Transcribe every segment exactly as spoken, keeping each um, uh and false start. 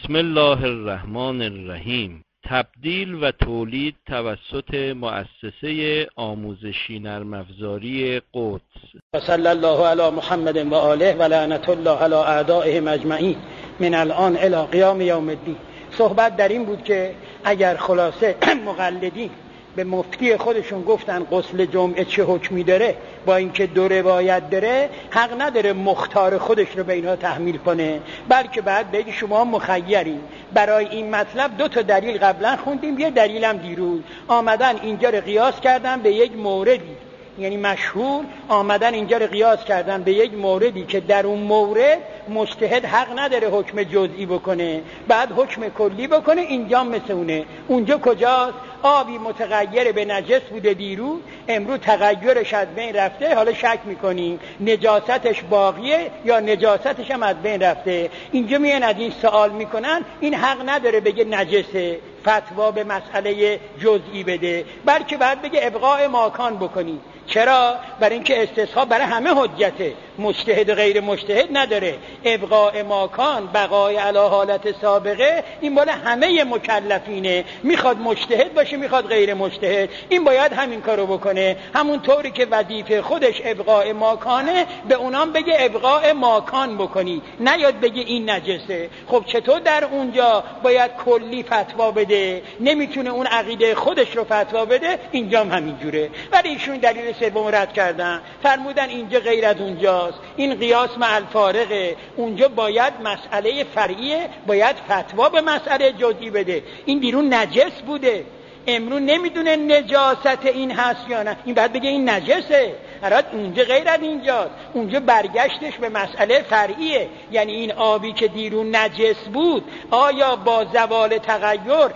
بسم الله الرحمن الرحیم. تبدیل و تولید توسط مؤسسه آموزشی نرم افزاری قدس. و صلی الله علی محمد و آله و لعنت الله علی اعدائهم اجمعین من الان الی قیام یوم الدین. صحبت در این بود که اگر خلاصه مقلدین به مفتی خودشون گفتن غسل جمعه چه حکمی داره، با اینکه دو روایت داره، حق نداره مختار خودش رو به اینا تحمیل کنه، بلکه بعد بگی شما مخیرین. برای این مطلب دو تا دلیل قبلا خوندیم، یه دلیلم دیروز. آمدن اینجا رو قیاس کردن به یک موردی، یعنی مشهور آمدن اینجا رو قیاس کردن به یک موردی که در اون مورد مجتهد حق نداره حکم جزئی بکنه، بعد حکم کلی بکنه. اینجا مثل اونه. اونجا کجاست؟ آبی متغیر به نجس بوده دیروز، امروز تغییرش از بین رفته، حالا شک میکنیم نجاستش باقیه یا نجاستش هم از بین رفته. اینجا میان از این سوال میکنن، این حق نداره بگه نجسه، فتوا به مسئله جزئی بده، بلکه بعد بگه ابقاء ماکان بکنی. چرا؟ برای اینکه استصحاب برای همه حجته، مجتهد و غیر مجتهد نداره. ابقاء ماکان، بقای علی حالت سابقه، این بالا همه مکلفینه، میخواد مجتهد باشه میخواد غیر مجتهد، این باید همین کارو بکنه. همون طوری که وظیفه خودش ابقاء ماکانه، به اونام بگه ابقاء ماکان بکنی، نه یاد بگه این نجسه. خب چطور در اونجا باید کلی فتوا بده؟ نمیتونه اون عقیده خودش رو فتوا بده، اینجا هم همین جوره. ولی ایشون دلیل سوم رد کردن، فرمودن اینجا غیر از اونجاست، این قیاس مع الفارقه، اونجا باید مسئله فرعیه، باید فتوا به مسئله جزئی بده. این بیرون نجس بوده، امروز نمیدونه نجاست این هست یا نه، این باید بگه این نجسه. هرات اونجا غیر از اینجاست، اونجا برگشتش به مسئله فرعیه، یعنی این آبی که دیرون نجس بود آیا با زوال تغییر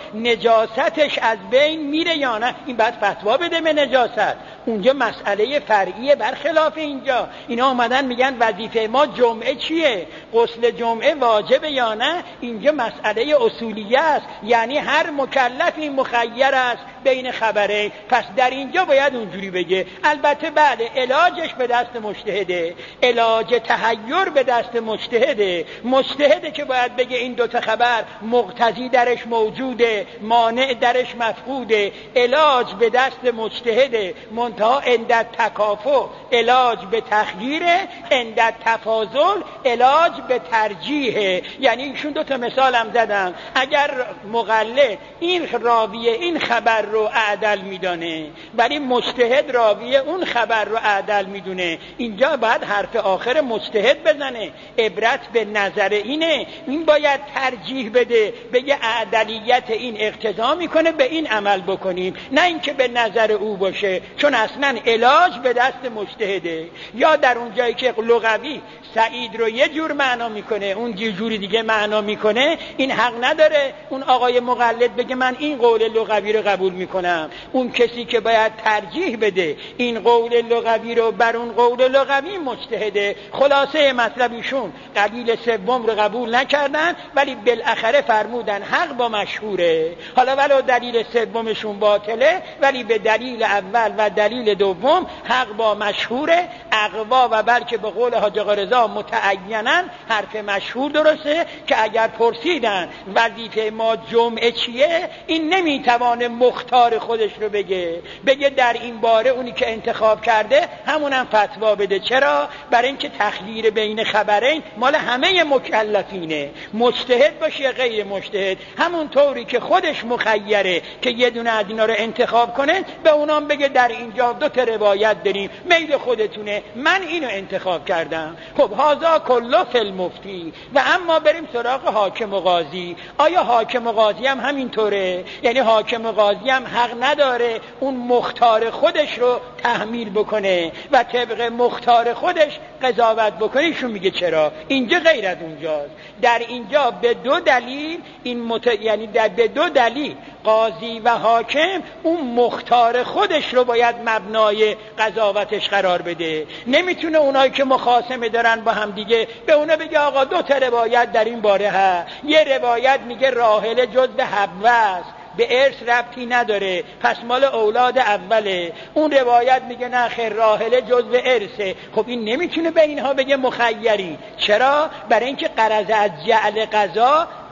نجاستش از بین میره یا نه، این باید فتوا بده به نجاست. اونجا مسئله فرعیه برخلاف اینجا. اینا اومدن میگن وظیفه ما جمعه چیه، غسل جمعه واجبه یا نه، اینجا مسئله اصولیه است، یعنی هر مکلفی مخیر است بین خبره، پس در اینجا باید اونجوری بگه. البته بله، علاجش به دست مجتهده، علاج تحیر به دست مجتهده، مجتهده که باید بگه این دوتا خبر مقتضی درش موجوده، مانع درش مفقوده. علاج به دست مجتهده، منتها عند تکافؤ علاج به تخییره، عند تفاضل علاج به ترجیحه. یعنی ایشون دوتا مثال هم زدم. اگر مقلد این راویه این خبر رو اعدل میدانه، ولی مجتهد راویه اون خبر رو اعدل میدونه، اینجا باید حرف آخر مجتهد بزنه. عبرت به نظر اینه، این باید ترجیح بده، بگه اعدلیت این اقتضا میکنه به این عمل بکنیم، نه اینکه به نظر او باشه، چون اصلا علاج به دست مجتهده. یا در اون جایی که لغوی سعید رو یه جور معنا میکنه، اون یه جوری دیگه معنا میکنه، این حق نداره اون آقای مقلد بگه من این قول لغوی رو قبول میکنم. اون کسی که باید ترجیح بده این قول لغوی رو بر اون قول لغوی مجتهده. خلاصه مطلبیشون دلیل سوم رو قبول نکردن، ولی بالاخره فرمودن حق با مشهوره. حالا ولو دلیل سومشون باطله، ولی به دلیل اول و دلیل دوم حق با مشهوره. اقوا و بلکه به قول حاج آقا رضا متعیناً حرف مشهور درسته، که اگر پرسیدن وظیفه ما جمعه چیه، این نمیتوانه مختار خودش رو بگه، بگه در این باره اونی که انتخاب کرده همونم فتوا بده. چرا؟ برای اینکه تخییر بین خبرین مال همه مکلفینه، مجتهد باشه یا غیر مجتهد. همون طوری که خودش مخیره که یه دونه از اینا رو انتخاب کنه، به اونام بگه در اینجا دو تا روایت داریم، میل خودتونه، من اینو انتخاب کردم. خب هذا کله فی المفتی. و اما بریم سراغ حاکم و قاضی. آیا حاکم و قاضی هم همینطوره؟ یعنی حاکم و قاضی هم حق نداره اون مختار خودش رو تحمیل بکنه و طبق مختار خودش قضاوت بکنه؟ ایشون میگه چرا؟ اینجا غیر از اونجاست. در اینجا به دو دلیل این مت... یعنی در به دو دلیل قاضی و حاکم اون مختار خودش رو باید مبنای قضاوتش قرار بده. نمیتونه اونایی که مخاصمه دارن با هم دیگه به اونا بگه آقا دو تا روایت در این باره هست، یه روایت میگه راحله جزء حبوه است، به ارث ربطی نداره، پس مال اولاد اوله. اون روایت میگه نه خیر، راحله جزء ارثه. خب این نمیتونه به اینها بگه مخیری. چرا؟ برای اینکه غرض از جعل قضا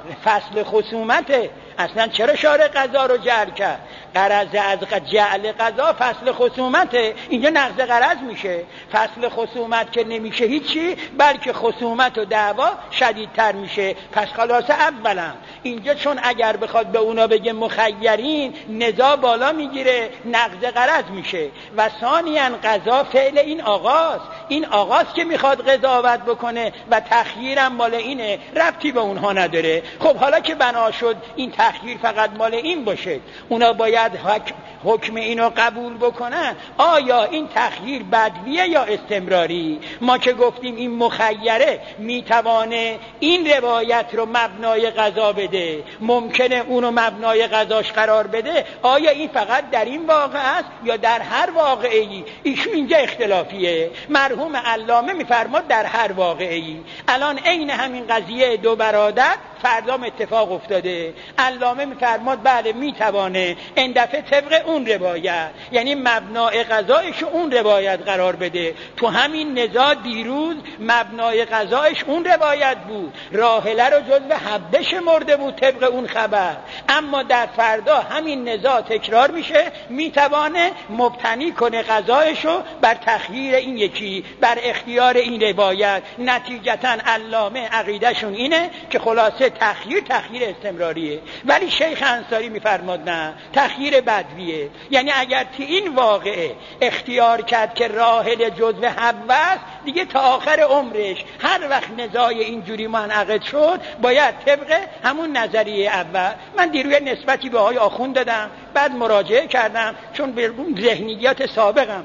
فصل خصومته. اصلا چرا شارع قضا رو جعل کرد؟ غرض از جعل قضا فصل خصومته، اینجا نقض غرض میشه. فصل خصومت که نمیشه هیچی، بلکه خصومت و دعوا شدیدتر میشه. پس خلاصه اولا اینجا چون اگر بخواد به اونا بگه مخیرین، نزاع بالا میگیره، نقض غرض میشه. و ثانیاً قضا فعل این آقاست، این آقاست که میخواد قضاوت بکنه و تخییرم مال اینه، ربطی به اونها نداره. خب حالا که بنا شد این تخییر فقط مال این باشه، اونا باید حکم, حکم اینو قبول بکنن. آیا این تخییر بدویه یا استمراری؟ ما که گفتیم این مخیره میتوانه این روایت رو مبنای قضا بده، ممکنه اونو مبنای قضاش قرار بده. آیا این فقط در این واقع است یا در هر واقعی؟ ایشون اینجا اختلافیه. مرحوم علامه میفرماد در هر واقعی. الان عین همین قضیه دو برادر فردام اتفاق افتاده، علامه میفرماد بله میتوانه این دفعه طبق اون روایت، یعنی مبنای قضایش اون روایت قرار بده. تو همین نزاع دیروز مبنای قضایش اون روایت بود، راحله رو جزو حبه شمرده بود طبق اون خبر. اما در فردا همین نزاع تکرار میشه، میتوانه مبتنی کنه قضایشو بر تخییر این یکی، بر اختیار این روایت. نتیجتا علامه عقیدهشون اینه که خلاصه تخییر تخییر استمراریه. ولی شیخ انصاری میفرماد نه، تخییر بدویه. یعنی اگر تی این واقعه اختیار کرد که راحل جزو حبه است، دیگه تا آخر عمرش هر وقت نزاع اینجوری منعقد شد باید طبق همون نظریه اول. من دیروی نسبتی به آقای آخوند دادم، بعد مراجعه کردم چون به ذهنیات سابقم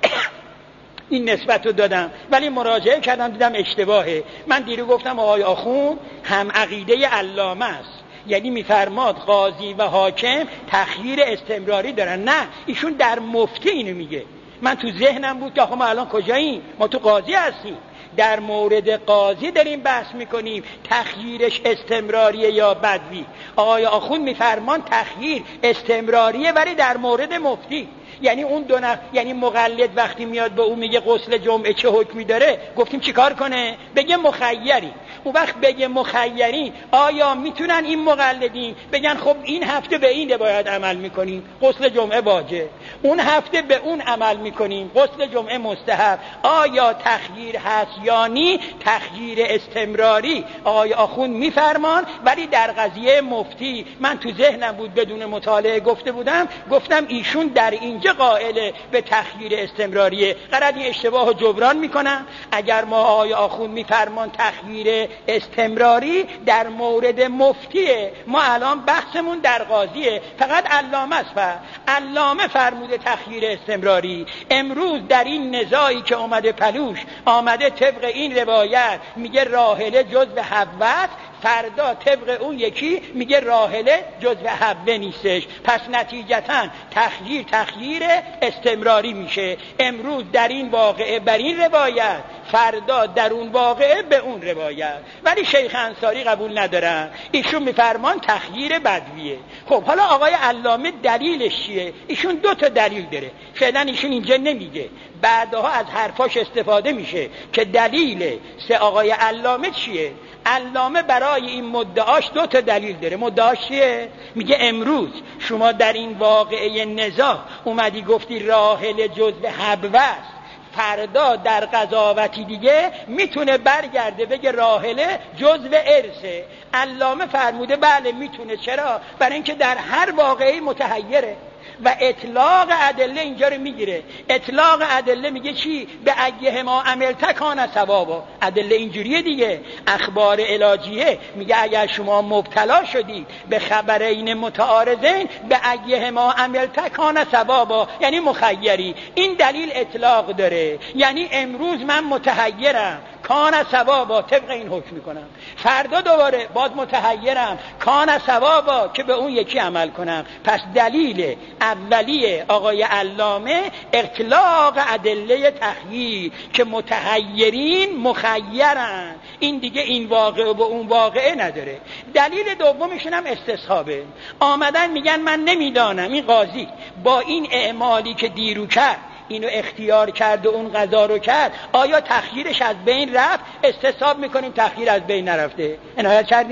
این نسبت رو دادم، ولی مراجعه کردم دیدم اشتباهه. من دیرو گفتم آقای آخوند هم عقیده علامه است، یعنی میفرماد قاضی و حاکم تخییر استمراری دارن. نه، ایشون در مفتی اینو میگه. من تو ذهنم بود که آخه ما الان کجاییم؟ ما تو قاضی هستیم، در مورد قاضی داریم بحث میکنیم تخییرش استمراریه یا بدوی. آقای آخوند میفرمان تخییر استمراریه ولی در مورد مفتی. یعنی اون دو نفر، یعنی مقلد وقتی میاد به اون میگه غسل جمعه چه حکمی داره، گفتیم چیکار کنه؟ بگه مخیری. اون وقت بگه مخیری، آیا میتونن این مقلدین بگن خب این هفته به این باید عمل میکنیم، غسل جمعه واجب، اون هفته به اون عمل میکنیم، غسل جمعه مستحب؟ آیا تخییر هست یا نی؟ تخییر استمراری آقای آخوند میفرمان. ولی در قضیه مفتی من تو ذهنم بود، بدون مطالعه گفته بودم، گفتم ایشون در اینجا قائل به تخییر استمراریه. قرار این اشتباه رو جبران میکنم. اگر ما آقای آخوند میفرمان تخییر استمراری در مورد مفتیه، ما الان بحثمون در قاضیه، فقط علامه است. علامه فرموده تخییر استمراری. امروز در این نزاعی که اومده پلوش، آمده طبق این روایت میگه راحله جزو حبه، فردا طبق اون یکی میگه راحله جزو حبه نیستش. پس نتیجتا تخییر تخییر استمراری میشه. امروز در این واقعه بر این روایت، فردا در اون واقعه به اون روایت. ولی شیخ انصاری قبول ندارن، ایشون میفرمان تخییر بدویه. خب حالا آقای علامه دلیلش چیه؟ ایشون دو تا دلیل داره، فعلا ایشون اینجا نمیگه، بعدها از حرفاش استفاده میشه که دلیل سه آقای علامه چیه. علامه برای این مدعاش دو تا دلیل داره. مدعاش چیه؟ میگه امروز شما در این واقعه نزاع اومدی گفتی راحل جزو حبوه است، فردا در قضاوتی دیگه میتونه برگرده بگه راحله جزو ارثه. علامه فرموده بله میتونه. چرا؟ برای اینکه در هر واقعی متحیره و اطلاق ادله اینجا رو میگیره. اطلاق ادله میگه چی؟ به ایه ما عملت کان ثوابا. ادله اینجوریه دیگه. اخبار علاجیه میگه اگر شما مبتلا شدید به خبرین متعارضین به ایه ما عملت کان ثوابا، یعنی مخیری. این دلیل اطلاق داره، یعنی امروز من متحیرم کان ثوابا، طبق این حکم میکنم. فردا دوباره باز متحیرم کان ثوابا که به اون یکی عمل کنم. پس دلیل اولیه آقای علامه اطلاق ادله تخییر که متحیرین مخیرن. این دیگه این واقعه و اون واقعه نداره. دلیل دومشون هم استصحابه. آمدن میگن من نمیدانم این قاضی با این اعمالی که دیرو کرد، اینو اختیار کرد و اون قضا رو کرد، آیا تخییرش از بین رفت؟ استصحاب میکنیم تخییر از بین نرفته. عنایت کردیم؟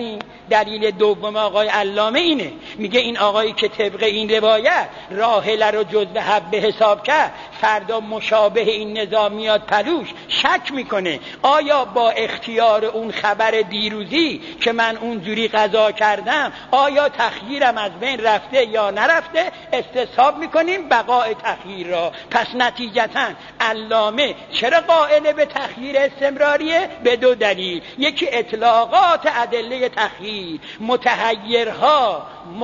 دلیل دوم آقای علامه اینه، میگه این آقایی که طبق این روایت راحله رو جزو حبه حساب کرد، فردا مشابه این نظام میاد پلوش، شک میکنه آیا با اختیار اون خبر دیروزی که من اونجوری قضا کردم آیا تخییرم از بین رفته یا نرفته، استصحاب میکنیم بقای تخییر را. پس نتیجتاً علامه چرا قائل به تخییر استمراریه؟ به دو دلیل، یکی اطلاقات ادله تخییر، متحیرها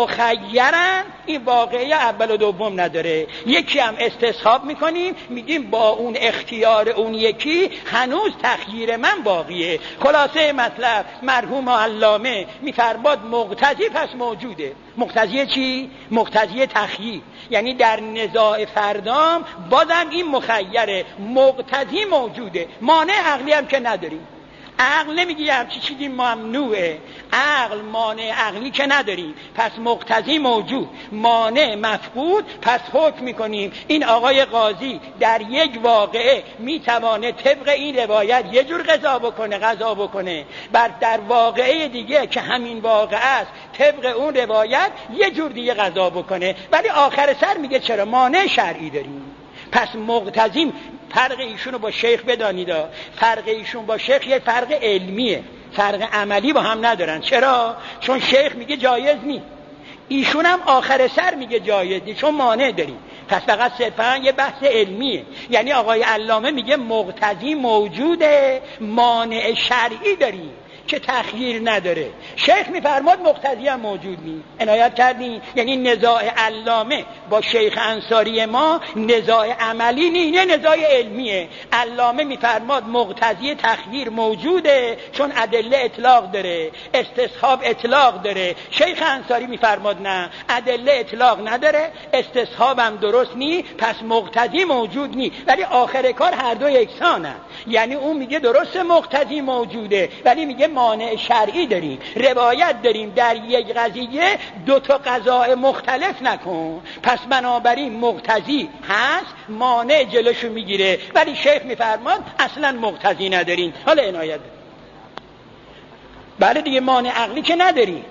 مخیرن، این واقعه اول و دوم نداره. یکی هم استصحاب میکنیم میگیم با اون اختیار اون یکی هنوز تخییر من باقیه. خلاصه مطلب مرحوم علامه میفرماد مقتضی پس موجوده. مقتضی چی؟ مقتضی تخییر، یعنی در نزاع فردام بازم این مخیره، مقتضی موجوده، مانع عقلی هم که نداریم. عقل نمیگه همچی چیزی ممنوعه، عقل مانع عقلی که نداریم، پس مقتضی موجود، مانع مفقود، پس حکم میکنیم این آقای قاضی در یک واقعه میتوانه طبق این روایت یه جور قضا بکنه قضا بکنه، بعد در واقعه دیگه که همین واقعه است طبق اون روایت یه جور دیگه قضا بکنه، ولی آخر سر میگه چرا مانع شرعی داریم. پس مقتضی، فرق ایشونو با شیخ بدانید، فرق ایشون با شیخ یه فرق علمیه، فرق عملی با هم ندارن. چرا؟ چون شیخ میگه جایز نی، ایشون هم آخر سر میگه جایز نی، چون مانع داریم. پس فقط صرفا یه بحث علمیه، یعنی آقای علامه میگه مقتضی موجوده، مانع شرعی داریم که تخییر نداره. شیخ میفرماد مقتضی هم موجود نی. عنایت کردین؟ یعنی نزاع علامه با شیخ انصاری ما نزاع عملی نی، نه نزاع علمیه. علامه میفرماد مقتضی تخییر موجوده چون ادله اطلاق داره، استصحاب اطلاق داره. شیخ انصاری میفرماد نه، ادله اطلاق نداره، استصحاب هم درست نی، پس مقتضی موجود نی. ولی آخر کار هر دو یکسانه، یعنی اون میگه درست مقتضی موجوده ولی میگه مانع شرعی داریم، روایت داریم در یک قضیه دو تا قضاء مختلف نکن، پس بنابراین مقتضی هست، مانع جلوشو میگیره. ولی شیخ میفرماد اصلا مقتضی نداریم. حالا عنایت بله دیگه، مانع عقلی که نداریم.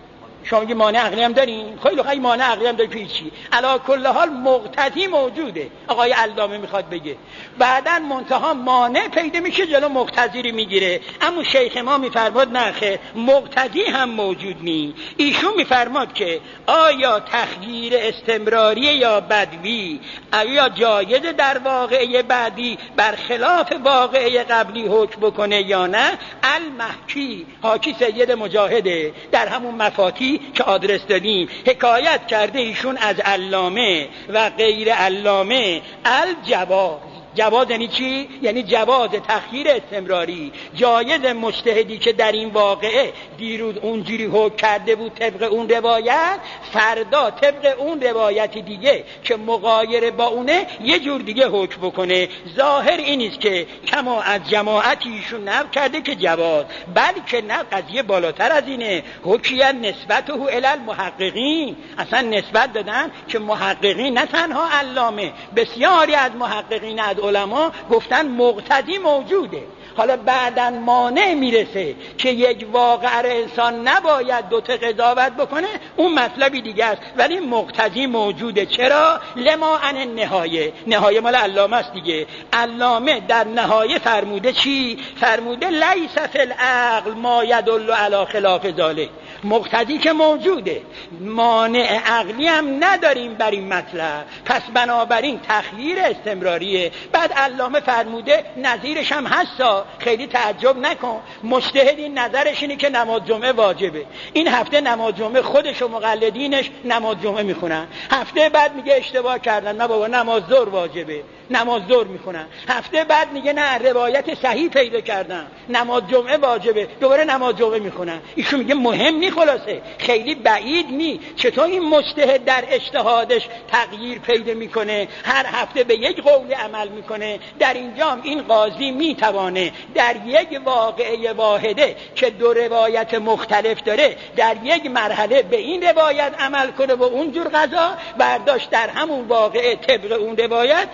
شما میگی مانع عقلی هم دارین؟ خیلی خیلی مانع عقلی هم داری، چی؟ علی کل حال مقتضی موجوده، آقای علامه میخواد بگه. بعدن منتها مانع پیدا میشه جلو مقتضی رو میگیره. اما شیخ ما میفرماد نه خیر، مقتضی هم موجود نی. ایشون میفرماد که آیا تخییر استمراری یا بدوی آیا جایز در واقعه بعدی برخلاف واقعه قبلی حکم بکنه یا نه؟ المحکی، حاکی سید مجاهده در همون مفاتی که آدرس دادیم حکایت کرده ایشون از علامه و غیر علامه الجواز. جواز یعنی چی؟ یعنی جواز تخییر استمراری. جایز مجتهدی که در این واقعه دیروز اونجوری حکم کرده بود طبق اون روایت، فردا طبق اون روایت دیگه که مغایر با اونه یه جور دیگه حکم بکنه. ظاهر این است که کما از جماعتی ایشون نقل کرده که جواز، بلکه نه، قضیه بالاتر از اینه. حکیت نسبته الی المحققین، اصلا نسبت دادن که محققین، نه تنها علامه، بسیاری از محققین از علما گفتن مقتضی موجوده. حالا بعدن مانع میرسه که یک واقعه انسان نباید دوتا قضاوت بکنه، اون مطلبی دیگه است، ولی مقتضی موجوده. چرا؟ لما عن نهایه، نهایه مال علامه است دیگه. علامه در نهایه فرموده چی؟ فرموده لیس فی العقل ما یدل علی خلاف ذلک. مقتضی که موجوده، مانع عقلی هم نداریم بر این مطلب، پس بنابراین تخییر استمراریه. بعد علامه فرموده نظیرش هم هستا، خیلی تعجب نکن، مجتهد این نظرش اینه که نماز جمعه واجبه، این هفته نماز جمعه خودش و مقلدینش نماز جمعه میخونن، هفته بعد میگه اشتباه کردن، نه بابا نماز ظهر واجبه، نماز ظهر میخونن، هفته بعد میگه نه روایت صحیح پیدا کردن، نماز جمعه واجبه، دوباره نماز جمعه میخونن. ایشون میگه مهم نی، خلاصه خیلی بعید نی. چطور این مجتهد در اجتهادش تغییر پیدا میکنه، هر هفته به یک قول عمل میکنه؟ در اینجا این قاضی میتوانه در یک واقعه واحده که دو روایت مختلف داره در یک مرحله به این روایت عمل کنه و اونجور قضا برداشت، در همون واقعه طبق اون روایت جوری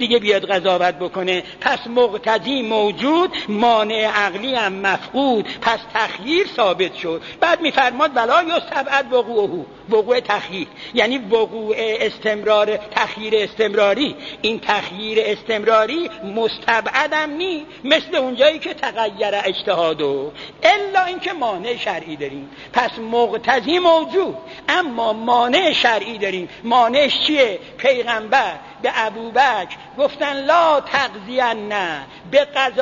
دیگه بیاد قضاوت بکنه. پس مقتضی موجود، مانع عقلی هم مفقود، پس تخییر ثابت شد. بعد میفرماد ولا یستبعد وقوعه، وقوع تخییر یعنی وقوع استمرار، تخییر استمراری. این تخییر استمراری مستبعدم نی، مثل اونجایی که تغییر اجتهادو، الا اینکه مانع شرعی داریم. پس مقتضی موجود اما مانع شرعی داریم. مانعش چیه؟ پیغمبر به ابوبکر گفتن لا تقضین به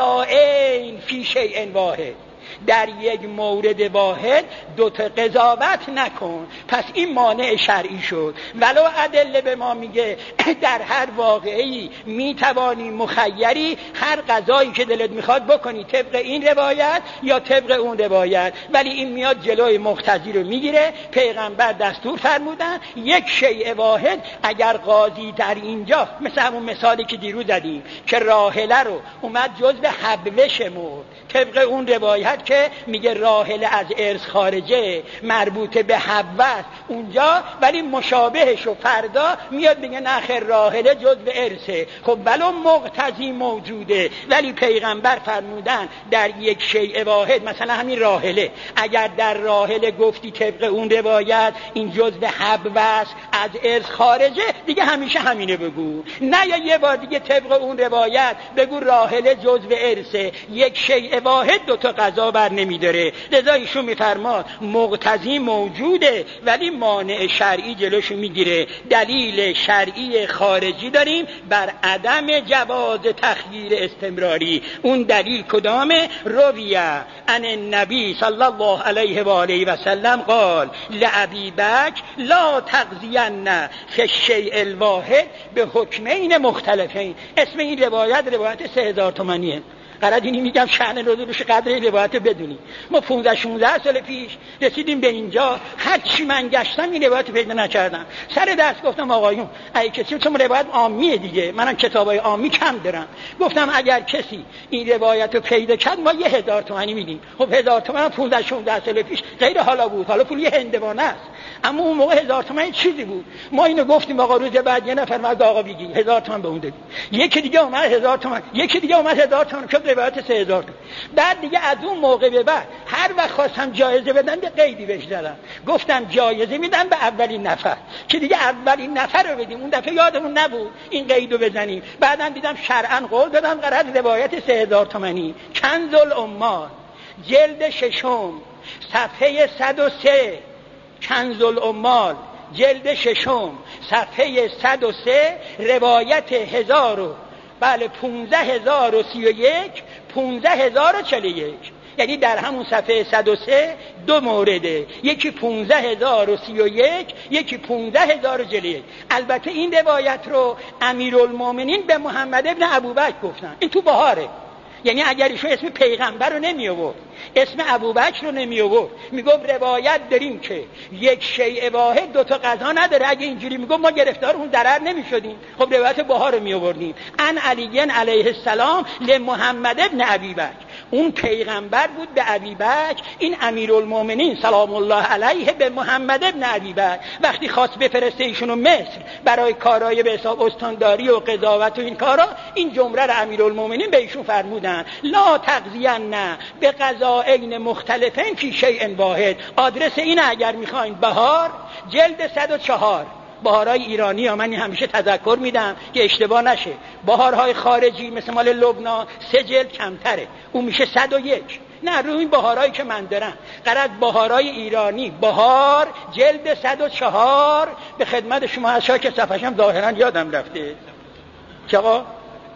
قضاءین فی شیء واحد، در یک مورد واحد دو تا قضاوت نکن. پس این مانع شرعی شد. ولو ادله به ما میگه در هر واقعی میتوانی مخیری هر قضایی که دلت میخواد بکنی، طبق این روایت یا طبق اون روایت، ولی این میاد جلوی مقتضی رو میگیره. پیغمبر دستور فرمودن یک شیء واحد، اگر قاضی در اینجا مثل همون مثالی که دیروز زدیم که راحله رو اومد جزء حبله شمرد، طبق اون روایت که میگه راحله از ارث خارجه، مربوطه به حبوه اونجا، ولی مشابهش و فردا میاد میگه نخیر راحله جزء ارثه. خب ولو مقتضی موجوده، ولی پیغمبر فرمودن در یک شیء واحد، مثلا همین راحله، اگر در راحله گفتی طبق اون روایت این جزء حبوه از ارث خارجه، دیگه همیشه همینه بگو، نه یا یه بار دیگه طبق اون روایت بگو راحله جزء ارثه. یک شیء واحد دو تا قضا بر نمیداره. لذا ایشون میفرماد مقتضی موجوده ولی مانع شرعی جلوشو میگیره. دلیل شرعی خارجی داریم بر عدم جواز تخییر استمراری. اون دلیل کدامه؟ رویه ان النبی صلی الله علیه و آله و سلم قال لابی بکر لا تقضین فی الشیء الواحد به حکمین مختلفین. اسم این روایت روایت سه هزار تومانیه. قرار اینی میگم شأن رو روش قدر این روایت بدونی. ما پانزده شانزده سال پیش رسیدیم به اینجا، هر چی من گشتم این روایت پیدا نکردم. سر دست گفتم آقایون اگه کسی، چون روایت عامیه دیگه، منم کتابای عامی کم دارم، گفتم اگر کسی این روایت رو پیدا کرد ما یه هزار تومانی میدیم. خب هزار تومان پانزده شانزده سال پیش غیر حالا بود، حالا پول یه هندوانه است، اما اون موقع هزار تومان چیزی بود. ما اینو گفتیم آقا، روز بعد یه نفر مرد آقا بگی هزار تومان به اون دادی، یکی دیگه اومد هزار تومان، یکی دیگه اومد هزار تومان، که روایت سه هزار تومان. بعد دیگه از اون موقع به بعد هر وقت خواستم جایزه بدن به قیدی بهش زدم، گفتم جایزه میدم به اولین نفر، که دیگه اولین نفر رو بدیم. اون دفعه یادمون نبود این قیدو بزنیم. بعدم دیدم شرعاً قول دادم قرار روایت سه هزار تومانی. کنز العمال جلد ششم صفحه صد و سه، کنز العمال جلد ششم صفحه صد و سه، روایت هزار و بله پونزده هزار و سی و یک، پونزده هزار و چلی یک، یعنی در همون صفحه صد و سه دو مورده، یکی پونزده هزار و سی و یک، یکی پونزده هزار و چلی یک. البته این روایت رو امیرالمومنین به محمد ابن ابوبکر گفتن. این تو بهاره، یعنی اگر ایشون اسم پیغمبر رو نمی آورد، اسم ابوبکر رو نمی آورد، میگفت روایت داریم که یک شیء واحد دو تا قضا نداره، اگه اینجوری میگفت ما گرفتار اون ضرر نمیشدیم. خب روایت بهار رو می آوردیم. ان علی علیه السلام لمحمد ابن ابی بکر، اون پیغمبر بود به ابی بکر، این امیرالمومنین سلام الله علیه به محمد ابن ابی بکر. وقتی خواست بفرسته ایشونو مصر برای کارهای به حساب استانداری و قضاوت و این کارا، این جمله رو امیرالمومنین به ایشون فرمودن لا تقضین به قضاءین مختلفین فی شیء واحد. آدرس این اگر میخواین بهار جلد صد و چهار، بهارهای ایرانی ها، من همیشه تذکر میدم که اشتباه نشه. بهارهای خارجی مثل مال لبنان سه جلد کمتره، اون میشه صد و یک. نه روی این بهارهایی که من دارم، قرار بهارهای ایرانی بهار جلد صد و چهار به خدمت شما. از شاک صفحشم ظاهرا یادم رفته که آقا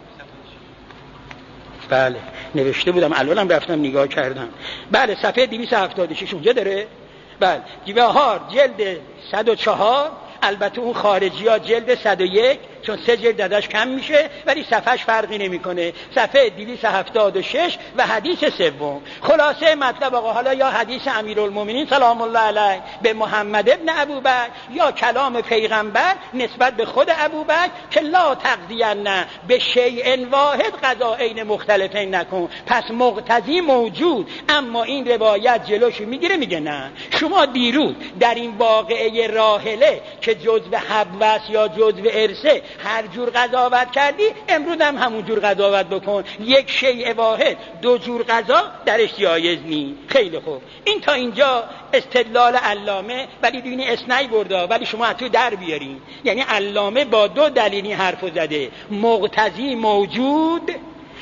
بله نوشته بودم، الانم رفتم نگاه کردم. بله صفحه دویست و هفتاد و شش اونجا داره. بله بهار جلد صد و چهار، البته اون خارجی ها جلد صد و یک، چون سه جلد داداش کم میشه، ولی صفحش فرقی نمیکنه. صفحه دویست و هفتاد و شش و حدیث سوم. خلاصه مطلب آقا، حالا یا حدیث امیرالمومنین سلام الله علیه به محمد ابن ابوبکر، یا کلام پیغمبر نسبت به خود ابوبکر که لا تقضین به شیء واحد قضاءین مختلفین نکن. پس مقتضی موجود، اما این روایت جلوش میگیره، میگه نه شما دیروز در این واقعه راحله که جزء حبوه یا جزء ارثه هر جور قضاوت کردی امروز هم همون جور قضاوت بکن. یک شیء واحد دو جور قضا درش جایز نی. خیلی خوب، این تا اینجا استدلال علامه، ولی دینی اسنای برده، ولی شما از تو در بیارین. یعنی علامه با دو دلیلی حرفو زده، مقتضی موجود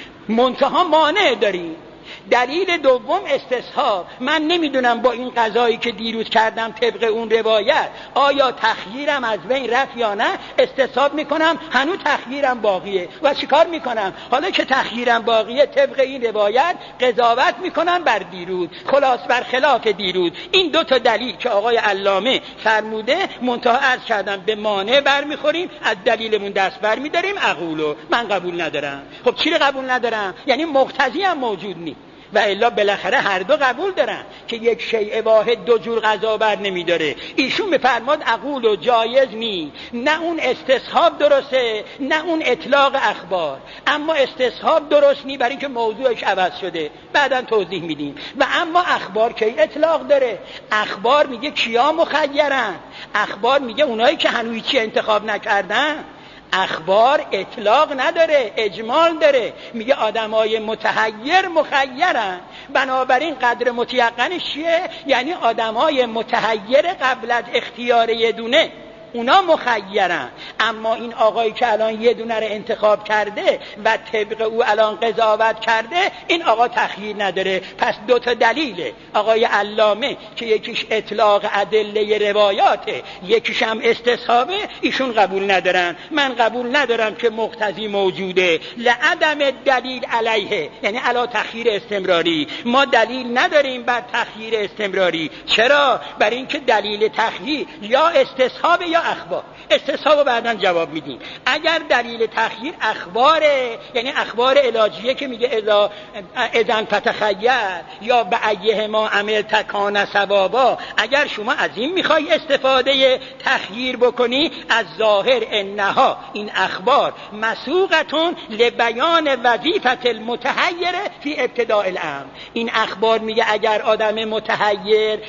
منتها مانع داریم. دلیل دوم استصحاب. من نمیدونم با این قضایی که دیروز کردم طبق اون روایت آیا تخییرم از بین رفت یا نه. استصحاب میکنم هنوز تخییرم باقیه و چیکار میکنم حالا که تخییرم باقیه؟ طبق این روایت قضاوت میکنم بر دیروز، خلاص بر خلاف دیروز. این دو تا دلیل که آقای علامه فرموده منتها عرض کردم به مانع برمیخوریم، از دلیلمون دست برمیداریم. اقولو من قبول ندارم. خب چی رو قبول ندارم؟ یعنی مقتضی هم موجود نیست و الا بالاخره هر دو قبول دارن که یک شیء واحد دو جور قضا بر نمیداره. ایشون بفرماد اقول و جایز نی. نه اون استصحاب درسته نه اون اطلاق اخبار. اما استصحاب درست نی برای اینکه موضوعش عوض شده، بعداً توضیح میدیم. و اما اخبار کی اطلاق داره؟ اخبار میگه کیا مخیرن؟ اخبار میگه اونایی که هنوز چی انتخاب نکردن. اخبار اطلاق نداره، اجمال داره. میگه آدمای متحیر مخیرن. بنابراین قدر متیقنش چیه؟ یعنی آدمای متحیر قبل از اختیار یه دونه اونا مخیرن. اما این آقایی که الان یه دونه رو انتخاب کرده و طبق او الان قضاوت کرده، این آقا تخییر نداره. پس دو تا دلیله آقای علامه که یکیش اطلاق ادله روایاته، یکیش هم استصحابه، ایشون قبول ندارن. من قبول ندارم که مقتضی موجوده. لعدم دلیل علیه، یعنی علی تخییر استمراری. ما دلیل نداریم بر تخییر استمراری. چرا؟ برای اینکه دلیل تخییر یا استصحاب یا اخبار. استصحاب رو بعداً جواب میدیم. اگر دلیل تخییر اخباره، یعنی اخبار علاجیه که میگه اذا اذن فتخیر یا به ایه ما عمل تکان ثوابا، اگر شما از این میخوای استفاده تخییر بکنی، از ظاهر انها این اخبار مسوقتون لبیان وظیفت المتحیر فی ابتداء الامر. این اخبار میگه اگر آدم متحیر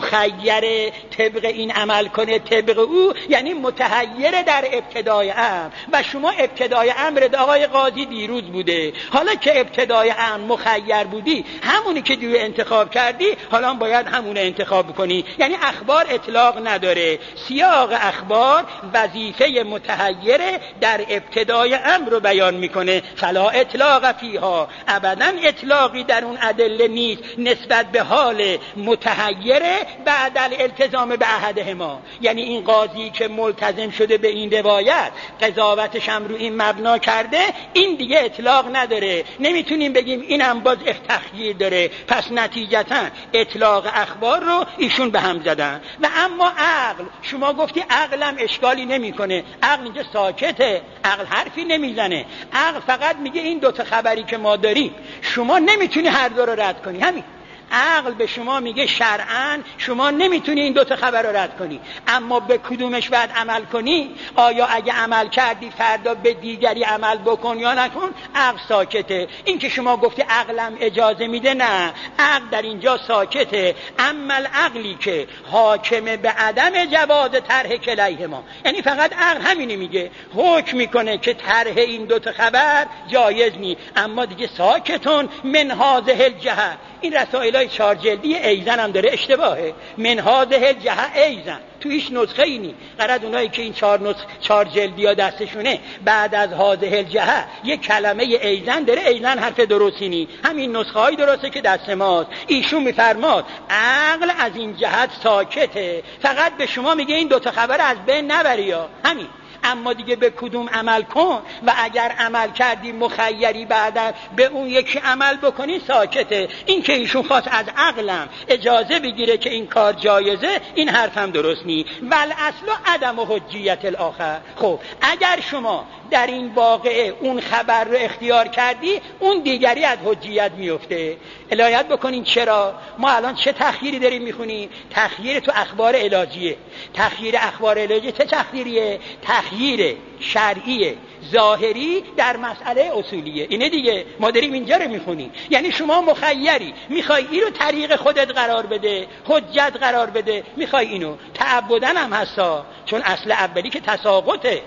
مخیر طبق این عمل کنه، طبق او یعنی متحیر در ابتدای امر. و شما ابتدای امر آقای قاضی دیروز بوده، حالا که ابتدای امر مخیر بودی، همونی که دیو انتخاب کردی حالا باید همون انتخاب کنی. یعنی اخبار اطلاق نداره. سیاق اخبار وظیفه متحیر در ابتدای امر رو بیان میکنه. فلا اطلاق فیها، ابدا اطلاقی در اون ادله نیست نسبت به حال متحیر بعد الالتزام به احدهما. یعنی این قاضی که ملتزم شده به این روایت، قضاوتش هم رو این مبنا کرده، این دیگه اطلاق نداره. نمیتونیم بگیم اینم باز تخییر داره. پس نتیجتا اطلاق اخبار رو ایشون به هم زدن. و اما عقل، شما گفتی عقلم اشکالی نمیکنه. عقل اینجا ساکته، عقل حرفی نمیزنه. عقل فقط میگه این دوتا خبری که ما داریم شما نمیتونی هر دو رو رد کنی. همین. عقل به شما میگه شرعاً شما نمیتونی این دوتا خبر رو رد کنی، اما به کدومش باید عمل کنی؟ آیا اگه عمل کردی فردا به دیگری عمل بکن یا نکن؟ عقل ساکته. این که شما گفتی عقلم اجازه میده، نه، عقل در اینجا ساکته. اما عقلی که حاکم به عدم جواز طرح کلیهما، یعنی فقط عقل همینی میگه، حکم میکنه که طرح این دوتا خبر جایز نی، اما دیگه ساکتون من هذه الجهه. این رسائلای چهار جلدی ایزن هم داره اشتباهه. من هذه الجهه ایزن تو هیچ نسخه ای نی. قرار اونایی که این چهار نسخه چهار جلدی ها دستشونه بعد از هذه الجهه یک کلمه ایزن داره، ایزن حرف درستی نی. همین نسخه های درسته که دست ماست. ایشون میفرماد عقل از این جهت ساکته، فقط به شما میگه این دوتا خبر از بین نبری ها. همین. اما دیگه به کدوم عمل کن، و اگر عمل کردی مخیری بعدا به اون یکی عمل بکنی ساکته. این که ایشون خواست از عقلم اجازه بگیره که این کار جایزه، این حرف هم درست نی. ول اصل عدم حجیت الاخر. خب اگر شما در این واقعه اون خبر رو اختیار کردی، اون دیگری از حجیت میفته. عنایت بکنین چرا ما الان چه تخییری داریم میخونیم؟ تخییر تو اخبار علاجیه. تخییر اخبار علاجی چه تخییریه؟ تخییر شرعیه ظاهری در مسئله اصولیه. اینه دیگه، ما داریم اینجا رو میخونیم. یعنی شما مخیری، میخوای اینو طریق خودت قرار بده، حجت قرار بده، میخوای اینو تعبدن هم هستا، چون اصل اولی که تساقطه.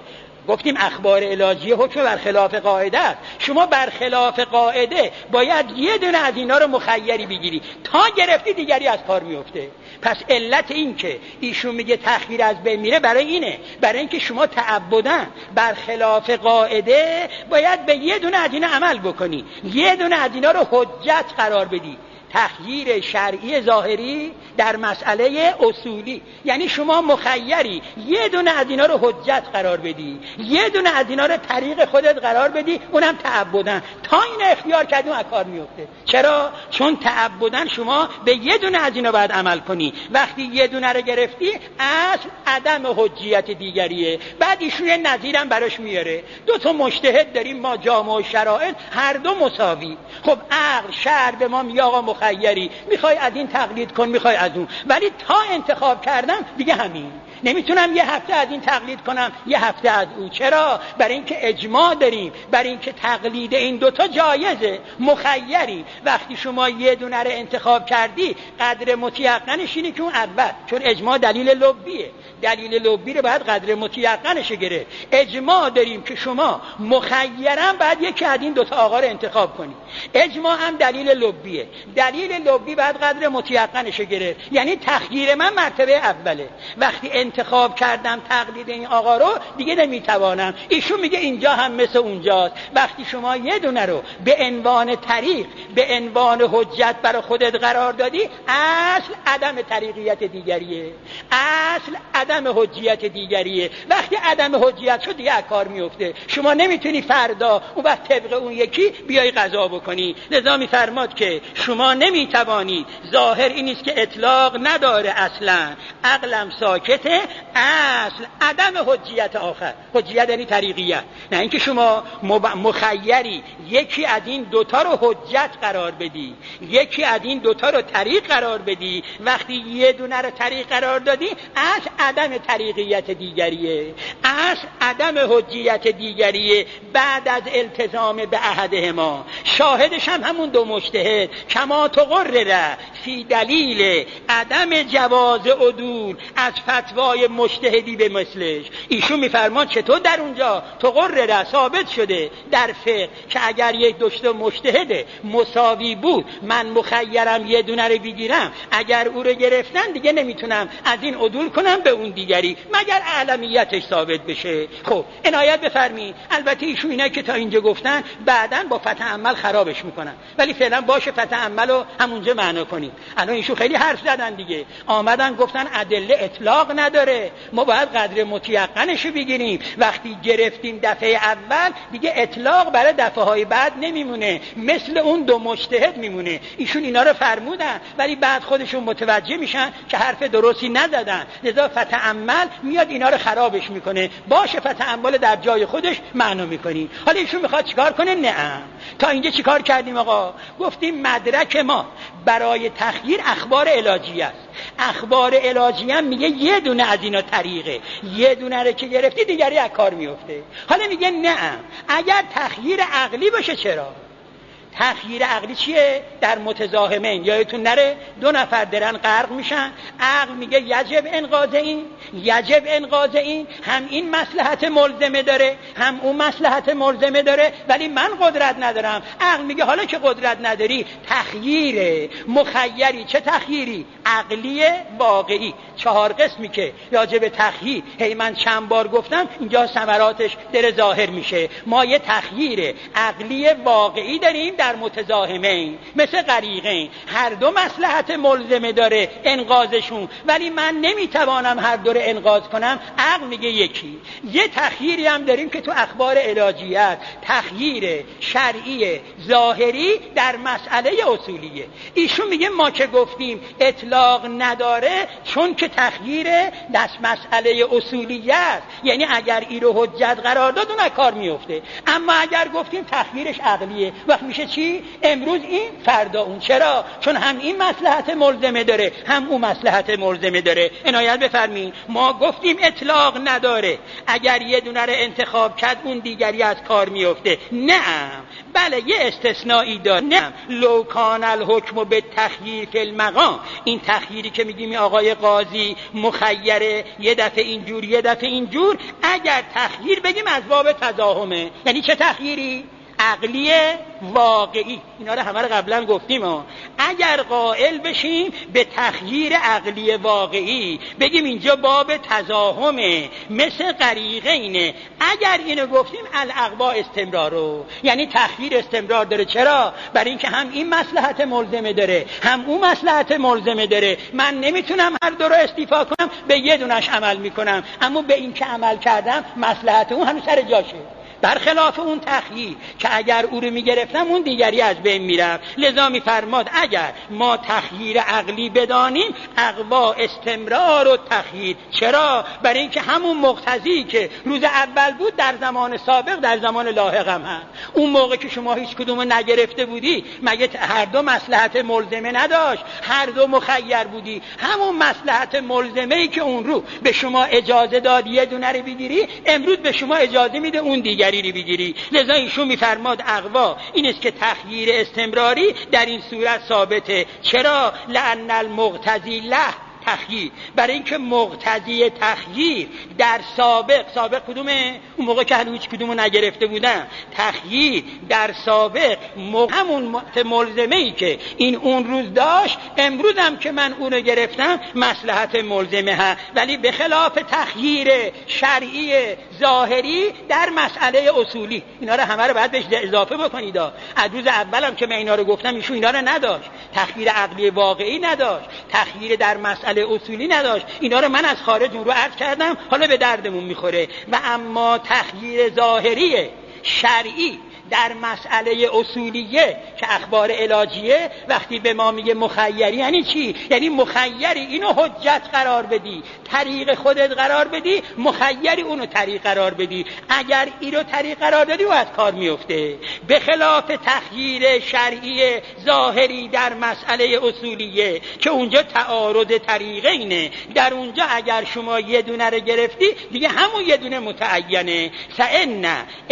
گفتیم اخبار الهیه حکم بر خلاف قاعده است. شما بر خلاف قاعده باید یه دونه از اینا رو مخیری بگیری، تا گرفتی دیگری از کار میفته. پس علت این که ایشون میگه تخییر از بین میره برای اینه، برای اینکه شما تعبداً بر خلاف قاعده باید به یه دونه از اینا عمل بکنی، یه دونه از اینا رو حجت قرار بدی. تخییر شرعی ظاهری در مسئله اصولی، یعنی شما مخیری یه دونه از اینا رو حجت قرار بدی، یه دونه از اینا رو طریق خودت قرار بدی، اونم تعبدن. تا این اختیار کردی اون کار میفته. چرا؟ چون تعبدن شما به یه دونه از اینا باید عمل کنی. وقتی یه دونه رو گرفتی اصل عدم حجیت دیگریه. بعد ایشون یه نظیرم براش میاره، دو تا مجتهد داریم ما، جامع و شرائط هر دو مساوی. خب عقل شرع به ما میگه آقا مخیری، میخوای از این تقلید کن، میخوای از اون، ولی تا انتخاب کردم دیگه همین. نمیتونم یه هفته از این تقلید کنم یه هفته از اون. چرا؟ برای اینکه اجماع داریم، برای اینکه تقلید این دوتا جایزه. مخیری وقتی شما یه دونه رو انتخاب کردی قدر متیقنش اینه که اون اول، چون اجماع دلیل لبیه، دلیل لبی رو باید قدر متیقنش گرفت. اجماع داریم که شما مخیرن بعد یکی از این دوتا آقا رو انتخاب کنی. اجماع هم دلیل لبیه، دلیل لبی بعد قدر متیقنش گرفت. یعنی تخییر من مرتبه اوله. وقتی انتخاب کردم تقلید این آقا رو دیگه نمیتوانم. ایشون میگه اینجا هم مثل اونجاست. وقتی شما یه دونه رو به عنوان طریق، به عنوان حجت برای خودت قرار دادی، اصل عدم طریقیت دیگریه، اصل عدم حجیت دیگریه. وقتی عدم حجیت شد دیگه کار میفته. شما نمیتونی فردا اون وقت طبق اون یکی بیای قضا بکنی. لذا میفرماد که شما نمیتوانید، ظاهر این است که اطلاق نداره اصلا، عقلم ساکته، اصل عدم حجیت آخر. حجیت یعنی طریقیت، نه اینکه شما مخیری یکی از این دوتا رو حجت قرار بدی، یکی از این دوتا رو طریق قرار بدی. وقتی یه دونه رو طریق قرار دادی اصل عدم طریقیت دیگریه، اصل عدم حجیت دیگریه بعد از التزام به احدهما. شاهدش هم همون دو مجتهد، کما تقرر فی دلیل عدم جواز عدول از فتوای مجتهدی به مثلش. ایشون میفرمان چطور در اونجا تقرر ثابت شده در فقه که اگر یک دوشت مجتهد مساوی بود من مخیرم یه دونه رو بگیرم، اگر او رو گرفتن دیگه نمیتونم از این عدول کنم به اون دیگری مگر اعلمیتش ثابت بشه. خب عنایت بفرمایید. البته ایشون اینا که تا اینجا گفتن بعداً با فتح عمل خرابش میکنن، ولی فعلا باشه فتح عمل رو همونجا معنا کنیم. الان ایشون خیلی حرف زدن دیگه، آمدن گفتن ادله اطلاق نداره، ما باید قدر متیقنش بگیریم. وقتی گرفتیم دفعه اول دیگه اطلاق برای دفعه های بعد نمیمونه، مثل اون دو مجتهد میمونه. ایشون اینا رو فرمودن ولی بعد خودشون متوجه میشن که حرف درستی نزدن، لذا فتح عمل میاد اینا رو خرابش میکنه. باشه فتح عمل در جای خودش معنا میکنی. حالا ایشون میخواد چیکار کنه؟ نه تا اینجا چیکار کردیم آقا؟ گفتیم مدرک ما برای تخییر اخبار الهیه است. اخبار الهیه هم میگه یه دونه از اینا طریقه، یه دونه رو که گرفتی دیگری از کار میفته. حالا میگه نه اگر تخییر عقلی باشه. چرا؟ تخییر عقلی چیه؟ در متزاحمین یادتون نره دو نفر درن غرق میشن، عقل میگه یجب انقاذ این، یجب انقاذ این، هم این مصلحت ملزمه داره هم اون مصلحت ملزمه داره، ولی من قدرت ندارم. عقل میگه حالا که قدرت نداری تخییر مخیری. چه تخییری؟ عقلی واقعی. چهار قسمی که راجع به تخییر هی من چند بار گفتم، اینجا ثمراتش در ظاهر میشه. ما یه تخییر عقلی واقعی داریم در متزاحمین مثل غریقین، هر دو مصلحت ملزمه داره انقاذشون، ولی من نمیتوانم هر دو رو انقاذ کنم. عقل میگه یکی. یه تخییری هم داریم که تو اخبار الهیات تخییر شرعی ظاهری در مسئله اصولیه. ایشون میگه ما که گفتیم اطلاق نداره چون که تخییر در مسئله اصولیه است، یعنی اگر این رو حجت قرار داد اون کار میفته. اما اگر گفتیم تخییرش عقلیه وقت میشه چی؟ امروز این فردا اون. چرا؟ چون هم این مصلحت ملزمه داره هم اون مصلحت ملزمه داره. عنایت بفرمایید. ما گفتیم اطلاق نداره، اگر یه دونه رو انتخاب کرد اون دیگری از کار میفته. نه بله یه استثنایی داره، نه لو کان الحکم به تخییر فی المقام. این تخییری که میگیم آقای قاضی مخیره یه دفعه اینجور یه دفعه اینجور، اگر تخییر بگیم از باب تضاهمه. یعنی چه تخییری؟ عقلی واقعی. اینا رو همه رو قبلا گفتیم ها. اگر قائل بشیم به تخییر عقلی واقعی، بگیم اینجا باب تضاهمه مثل غریقینه، اگر اینو گفتیم الاقوا استمرارو، یعنی تخییر استمرار داره. چرا؟ برای اینکه هم این مصلحت ملزمه داره هم اون مصلحت ملزمه داره. من نمیتونم هر دو رو استیفا کنم، به یه دونش عمل میکنم، اما به این که عمل کردم مصلحت اون هنوز سر جاشه، برخلاف اون تخییر که اگر او رو میگرفتم اون دیگری از بین میرفت. لذا میفرماد اگر ما تخییر عقلی بدانیم اقوا استمرار و تخییر. چرا؟ برای اینکه همون مقتضی که روز اول بود در زمان سابق در زمان لاحق هم هست. اون موقع که شما هیچ کدوم نگرفته بودی مگه هر دو مصلحت ملزمه نداشت؟ هر دو مخیر بودی. همون مصلحت ملزمه‌ای که اون رو به شما اجازه داد یه دونه رو بگیری، امروز به شما اجازه میده اون دیگری رو بگیری. لذا ایشون میفرماد اقوا این است که تخییر استمراری در این صورت ثابته. چرا؟ لأن المقتضی له تخییر، برای اینکه مقتضی تخییر در سابق، سابق کدومه؟ اون موقع که هیچ کدومو نگرفته بودن. تخییر در سابق همون ملزمه ای که این اون روز داشت، امروز هم که من اونو گرفتم مصلحت ملزمه ها. ولی به خلاف تخییر شرعی ظاهری در مسئله اصولی. اینا رو همه رو باید بهش اضافه بکنید. از روز اولم که من اینا رو گفتم ایشون اینا رو نداشت. تخییر عقلی واقعی نداشت، تخییر در مسئله اصولی نداشت. اینا رو من از خارج اون رو عرض کردم، حالا به دردمون میخوره. و اما تخییر ظاهری شرعی در مسئله اصولیه که اخبار علاجیه، وقتی به ما میگه مخیری یعنی چی؟ یعنی مخیری اینو حجت قرار بدی، طریق خودت قرار بدی، مخیری اونو طریق قرار بدی. اگر اینو طریق قرار دادی و از کار میفته. به خلاف تخییر شرعی ظاهری در مسئله اصولیه که اونجا تعارض طریقینه، در اونجا اگر شما یه دونه رو گرفتی دیگه همون یه دونه متعینه. فإن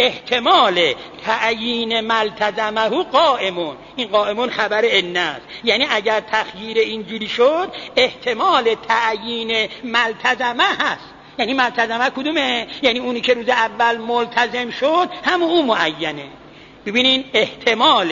احتمال تعیین ملتزمه قائمون، این قائمون خبر ان است. یعنی اگر تخییر اینجوری شد احتمال تعیین ملتزمه هست. یعنی ملتزمه کدومه؟ یعنی اونی که روز اول ملتزم شد همون اون معینه. ببینین احتمال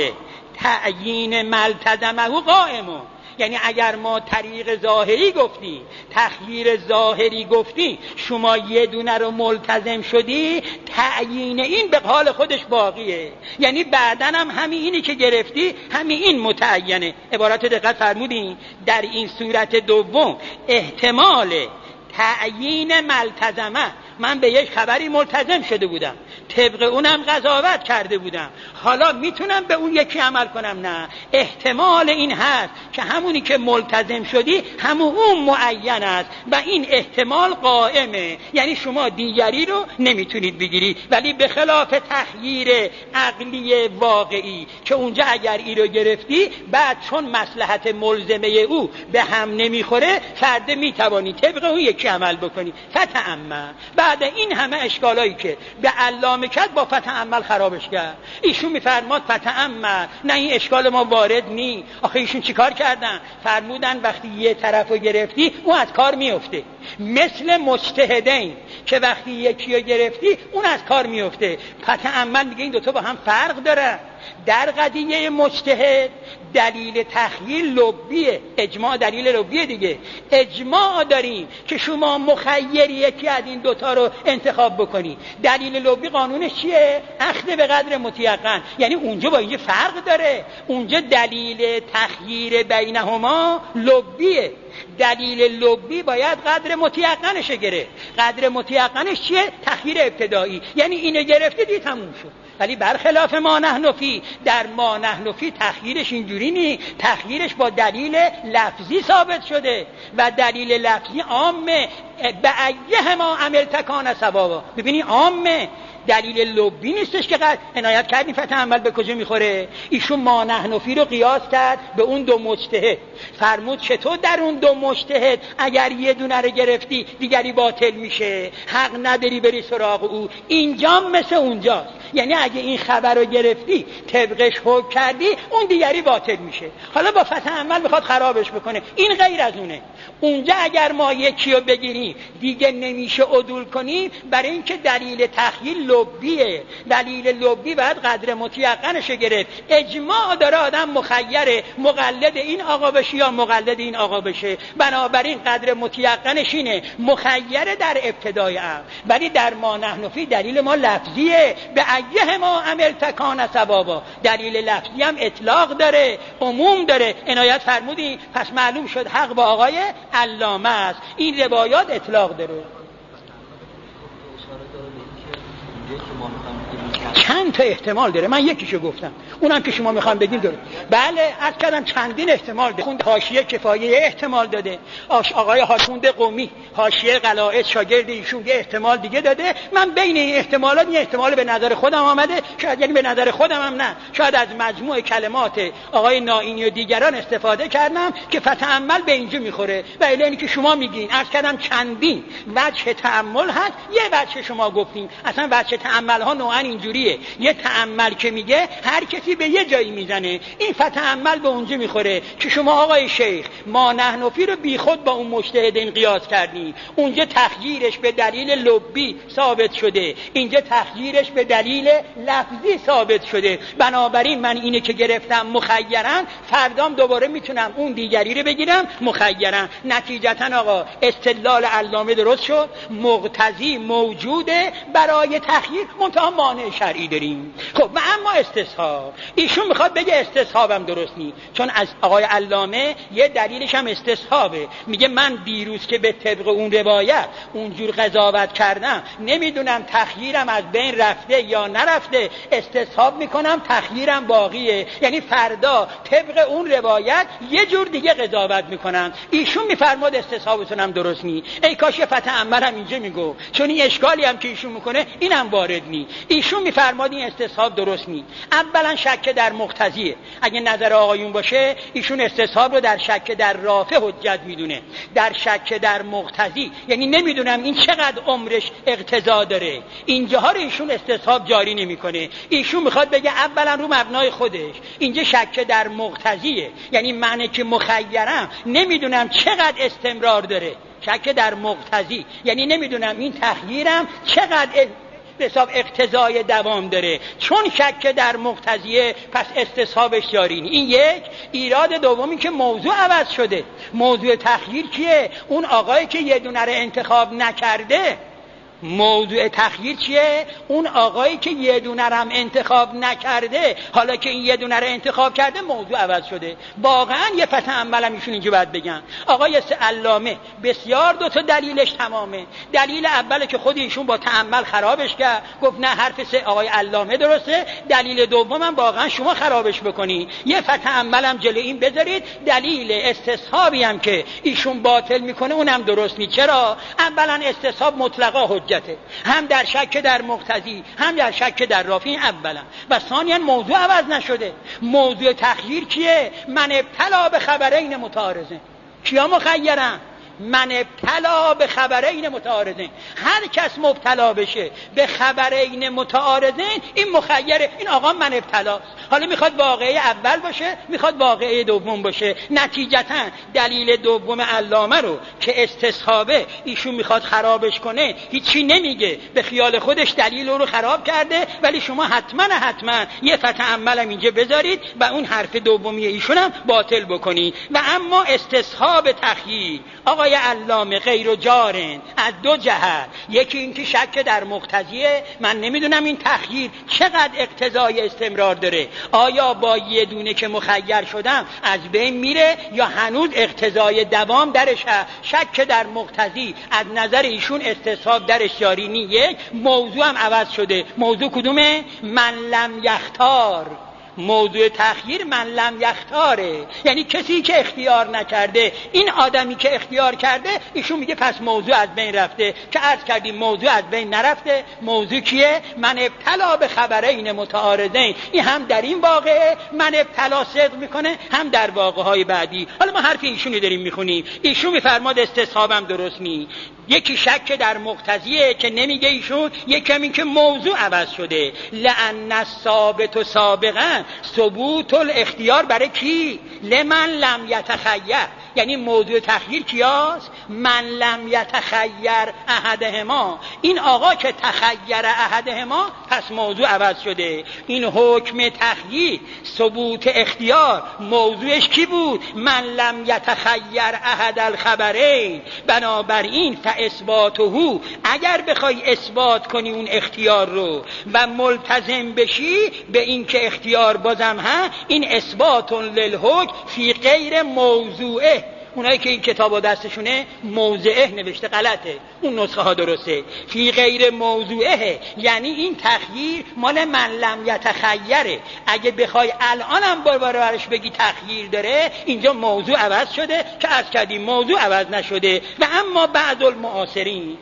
تعیین ملتزمه قائمون، یعنی اگر ما طریق ظاهری گفتیم، تخییر ظاهری گفتیم، شما یه دونه رو ملتزم شدی، تعیین این به حال خودش باقیه. یعنی بعداً هم همین اینی که گرفتی همین این متعینه. عبارت دقت فرمودین؟ در این صورت دوم احتمال تعیین ملتزمه، من به یک خبری ملتزم شده بودم، طبق اونم قضاوت کرده بودم، حالا میتونم به اون یکی عمل کنم؟ نه، احتمال این هست که همونی که ملتزم شدی همون اون معین است و این احتمال قائمه. یعنی شما دیگری رو نمیتونید بگیری. ولی به خلاف تخییر عقلی واقعی که اونجا اگر ای رو گرفتی بعد چون مصلحت ملزمه او به هم نمیخوره، فرد میتوانی طبق اون یکی عمل بکنی. فتعمل. بعد این همه اشکالایی که به علامه کرد با فتعمل خرابش کرد. ایشون میفرماد فتعمل، نه این اشکال ما وارد نی. آخه ایشون چیکار کردن؟ فرمودن وقتی یه طرفو گرفتی اون از کار میفته، مثل مجتهدین که وقتی یکی رو گرفتی اون از کار میفته. فتعمل میگه این دوتا با هم فرق داره. در قضیه مجتهد دلیل تخییر لبیه، اجماع دلیل لبیه دیگه. اجماع داریم که شما مخیری یکی از این دوتا رو انتخاب بکنی. دلیل لبی قانونش چیه؟ اخذ به قدر متیقن. یعنی اونجا با اینجا فرق داره. اونجا دلیل تخییر بینهما لبیه. دلیل لبی باید قدر متیقنش گرفت. قدر متیقنش چیه؟ تخییر ابتدایی. یعنی اینو گرفتی دی تموم شد. ولی برخلاف ما نحن فی، در ما نحن فی تخییرش اینجوری نی. تخییرش با دلیل لفظی ثابت شده و دلیل لفظی عامه. به ایه ما عمل تکان ثوابا. ببینی عامه، دلیل لبی نیستش که قد عنایت کردیم فتح عمل به کجا میخوره. ایشون ما نحن فی رو قیاس کرد به اون دو مجتهد، فرمود چطور در اون دو مجتهد اگر یه دونه رو گرفتی دیگری باطل میشه، حق نداری بری سراغ او. اینجا مثل اونجاست، یعنی اگه این خبر رو گرفتی طبقش حکم کردی اون دیگری باطل میشه. حالا با فتح عمل میخواد خرابش بکنه، این غیر از اونه. اونجا اگر ما یکی رو بگیریم دیگه نمیشه عدول کنیم، برای اینکه دلیل تخییل لبیه. دلیل لبی باید قدر متیقنش گرفت. اجماع داره آدم مخیره مقلد این آقا بشه یا مقلد این آقا بشه، بنابراین قدر متیقنش اینه مخیره در ابتدای امر. ولی در ما نحن فی دلیل ما لفظیه، به ایه ما عملت کان ثوابا. دلیل لفظی هم اطلاق داره، عموم داره. عنایت فرمودی پس معلوم شد حق با آقای علامه است. این روایات اطلاق داره. چند تا احتمال داره، من یکیشو گفتم، اونم که شما میخوام بگین داره. بله عرض کردم چندین احتمال داره. خوند حاشیه کفایه احتمال داده، آقای هاشوند قمی حاشیه قلائد شاگرد ایشون یه احتمال دیگه داده. من بین این احتمالات یه احتمال به نظر خودم آمده، شاید یعنی به نظر خودم هم نه، شاید از مجموع کلمات آقای نائینی و دیگران استفاده کردم که فتح عمل به اینجا میخوره. و الی که شما میگین عرض کردم چندین وجه تأمل هست، یه وجه شما گفتین. اصلا وجه تأمل ها نوعا اینجوریه، یه تأمل که میگه هر کسی به یه جایی میزنه، این فتح عمل به اونجا میخوره که شما آقای شیخ ما نحن فی رو بی خود با اون مجتهدین قیاس کردی، اونجا تخییرش به دلیل لبی ثابت شده، اینجا تخییرش به دلیل لفظی ثابت شده. بنابراین من اینه که گرفتم مخیرن، فردام دوباره میتونم اون دیگری رو بگیرم مخیرن. نتیجتا آقا استدلال علامه درست شد، مقتضی موجوده برای تخییر، منتها مانع شرعی داریم. خب و اما استصحاب، ایشون میخواد بگه استصحابم درست نی، چون از آقای علامه یه دلیلش هم استصحابه. میگه من دیروز که به طبق اون روایت اونجور قضاوت کردم نمیدونم تخییرم از بین رفته یا نرفته، استصحاب میکنم تخییرم باقیه، یعنی فردا طبق اون روایت یه جور دیگه قضاوت میکنم. ایشون میفرماد استصحابتونم درست نی. ای کاش فتح عمل هم اینجا میگو، چون این اشکالی هم که ایشون میکنه اینم وارد نی. ایشون میفرماد این استصحاب درست نی. اولا شک در مقتضیه، اگه نظر آقایون باشه ایشون استصحاب رو در شک در رافع حجت میدونه، در شک در مقتضی یعنی نمیدونم این چقدر عمرش اقتضا داره، اینجاها رو ایشون استصحاب جاری نمیکنه. ایشون میخواد بگه اولا رو مبنای خودش اینجا شک در مقتضیه، یعنی معنی که مخیرم نمیدونم چقدر استمرار داره. شک در مقتضی یعنی نمیدونم این تخییرم چقدر به حساب اقتضای دوام داره، چون شک در مقتضیه پس استصحابش جاری نی. این یک. ایراد دومی که موضوع عوض شده. موضوع تخییر کیه؟ اون آقایی که یه دونه رو انتخاب نکرده. موضوع تخییر چیه؟ اون آقایی که یه دونه رو هم انتخاب نکرده، حالا که این یه دونه رو انتخاب کرده موضوع عوض شده. واقعا یه فتح عمل هم ایشون اینجا باید بگن. آقای علامه بسیار دو تا دلیلش تمامه. دلیل اوله که خود ایشون با تأمل خرابش کرد، گفت نه حرف سه آقای علامه درسته. دلیل دومم واقعا شما خرابش بکنی، یه فتح عمل هم جلوی این بذارید. دلیل استصحابی هم که ایشون باطل میکنه اونم درست نیست. چرا؟ اولا استصحاب مطلقا حجت، هم در شک در مقتضی هم در شک در رافع، اولا. و ثانیا موضوع عوض نشده. موضوع تخییر کیه؟ من ابتلا به خبرین متعارضین. کیا مخیرن؟ من ابتلا به خبرین متعارضین. هر کس مبتلا بشه به خبرین متعارضین این مخیره. این آقا من ابتلاست، حالا میخواد واقعه اول باشه میخواد واقعه دوم باشه. نتیجتا دلیل دوم علامه رو که استصحابه ایشون میخواد خرابش کنه هیچی نمیگه، به خیال خودش دلیل رو خراب کرده. ولی شما حتما حتما یه فتح عملم اینجا بذارید و اون حرف دومی ایشون هم باطل بکنید. و اما استصحاب تخییر آقای علامه غیر و جارن از دو جهت. یکی این که شک در مقتضیه، من نمیدونم این تخییر چقدر اقتضای استمرار داره، آیا با یه دونه که مخیر شدم از بین میره یا هنوز اقتضای دوام درش هست. شک در مقتضی از نظر ایشون استصحاب درش جاری نی. یک موضوع هم عوض شده. موضوع کدومه؟ من لم یختار موضوع تخییر من لم یختاره، یعنی کسی که اختیار نکرده. این آدمی که اختیار کرده ایشون میگه پس موضوع از بین رفته، که عرض کردیم موضوع از بین نرفته. موضوع کیه؟ من ابتلا به خبرین متعارضین. این هم در این واقعه من ابتلا صدق میکنه، هم در واقعه های بعدی. حالا ما حرف ایشونی داریم میخونیم. ایشون میفرماد استصحابم درست نی. یکی شک در مقتضیه که نمیگه ایشون، یکی همین که موضوع عوض شده. لأن الثابت و سابقا ثبوت الاختیار برای کی؟ لمن لم یتخیر، یعنی موضوع تخییر کیاست؟ من لم یتخیر احدهما. این آقا که تخیر احدهما، پس موضوع عوض شده. این حکم تخییر ثبوت اختیار موضوعش کی بود؟ من لم یتخیر احد الخبرین. بنابراین فاثباته، اگر بخوای اثبات کنی اون اختیار رو و ملتزم بشی به این که اختیار بازم ها، این اثبات للحکم فی غیر موضوعه. اونایی که این کتابو دستشونه موضعه نوشته غلطه، اون نسخه ها درسته. فی غیر موضوعه، یعنی این تخییر مال من لم یتخیره. اگه بخوای الانم بار برش بگی تخییر داره، اینجا موضوع عوض شده، که عرض کردیم موضوع عوض نشده. و اما بعض المعاصرین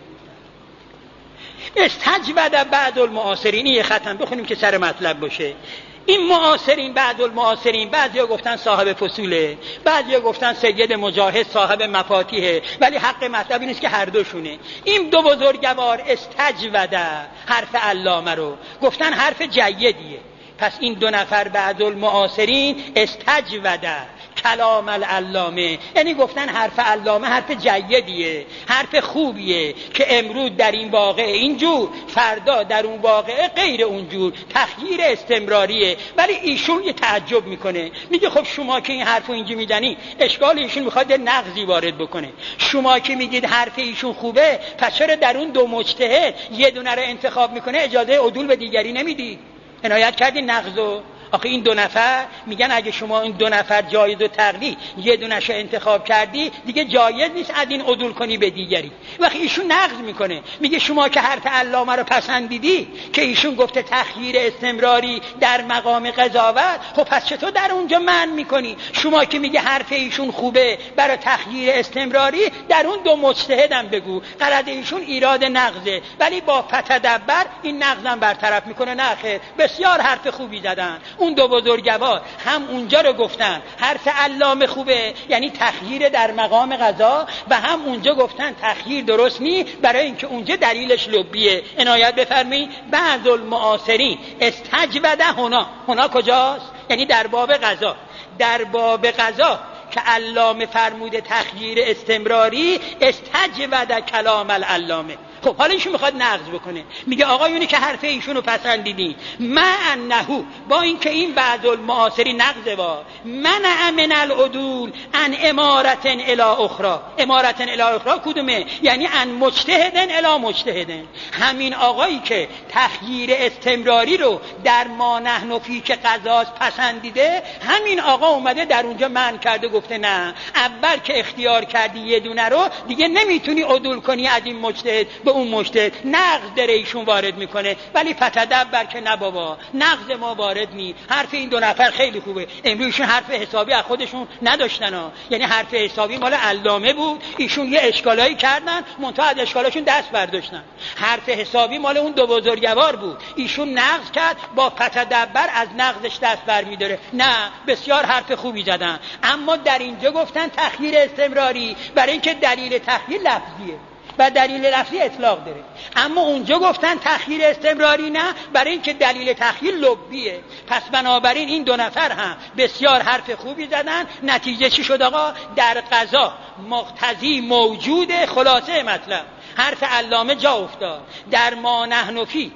استجود بعض المعاصرین، یه ختم بخونیم که سر مطلب باشه. این معاصرین، بعد المعاصرین، بعضیا گفتن صاحب فصوله، بعضیا گفتن سید مجاهد صاحب مفاتیحه، ولی حق مطلب این است که هر دوشونه. این دو بزرگوار استجود حرف علامه رو گفتن حرف جیدیه. پس این دو نفر بعد المعاصرین استجود کلام العلامه، یعنی گفتن حرف علامه حرف جیدیه، حرف خوبیه، که امروز در این واقع اینجور، فردا در اون واقع غیر اونجور، تخییر استمراریه. ولی ایشون یه تعجب میکنه، میگه خب شما که این حرفو اینجا میدنی، اشکال ایشون میخواد نقضی وارد بکنه. شما که میگید حرف ایشون خوبه، پس چرا در اون دو مجتهد یه دونه رو انتخاب میکنه، اجازه عدول به دیگری نمیدی؟ عنایت کردی نقضو. آخه این دو نفر میگن اگه شما این دو نفر جایز و تقلید یه دونش انتخاب کردی، دیگه جایز نیست از این عدول کنی به دیگری. وقتی ایشون نقض میکنه، میگه شما که حرف علامه رو پسندیدی که ایشون گفته تخییر استمراری در مقام قضاوت، خب پس چطور در اونجا منع میکنی؟ شما که میگه حرف ایشون خوبه برای تخییر استمراری، در اون دو مجتهدم بگو. غرض ایشون ایراد نقضه، ولی با فتدبر این نقضم برطرف میکنه. نه خیر، بسیار حرف خوبی زدن. اون دو بزرگوار هم اونجا رو گفتن حرف علامه خوبه، یعنی تخییر در مقام قضا، و هم اونجا گفتن تخییر درست نی، برای اینکه اونجا دلیلش لبیه. عنایت بفرمایید. بعض المعاصرین استجود هنا، هنا کجاست؟ یعنی در باب قضا. در باب قضا که علامه فرموده تخییر استمراری، استجود کلام العلامه. خب حالا ایشون میخواد نقض بکنه، میگه آقایونی که حرف ایشونو پسندیدین، ما انهو، با اینکه این بعض المعاصری نقضه، با منع من العدول ان امارت الی اخرى. امارت الی اخرى کدومه؟ یعنی ان مجتهدن الی مجتهدن. همین آقایی که تخییر استمراری رو در ما نحن فی که قضاست پسندیده، همین آقا اومده در اونجا منع کرده، گفته نه، اول که اختیار کردی یه دونه رو، دیگه نمیتونی عدول کنی از این مجتهد به اون مجتهد. نقض داره ایشون وارد میکنه، ولی فتدبر که نه بابا، نقض ما وارد نی. حرف این دو نفر خیلی خوبه. امروزشون حرف حسابی از خودشون نداشتن ها. یعنی حرف حسابی مال علامه بود، ایشون یه اشکالایی کردن، منتها از اشکالاشون دست برداشتن. حرف حسابی مال اون دو بزرگوار بود، ایشون نقض کرد، با فتدبر از نقضش دست برمی‌داره. نه، بسیار حرف خوبی زدن. اما در اینجا گفتن تخییر استمراری، برای اینکه دلیل تخییر لفظیه و دلیل لفظی اطلاق داره. اما اونجا گفتن تخییر استمراری نه، برای اینکه دلیل تخییر لبیه. پس بنابراین این دو نفر هم بسیار حرف خوبی زدن. نتیجه چی شد آقا؟ در قضا مقتضی موجوده. خلاصه مطلب حرف علامه جا افتاد. در ما نحن فی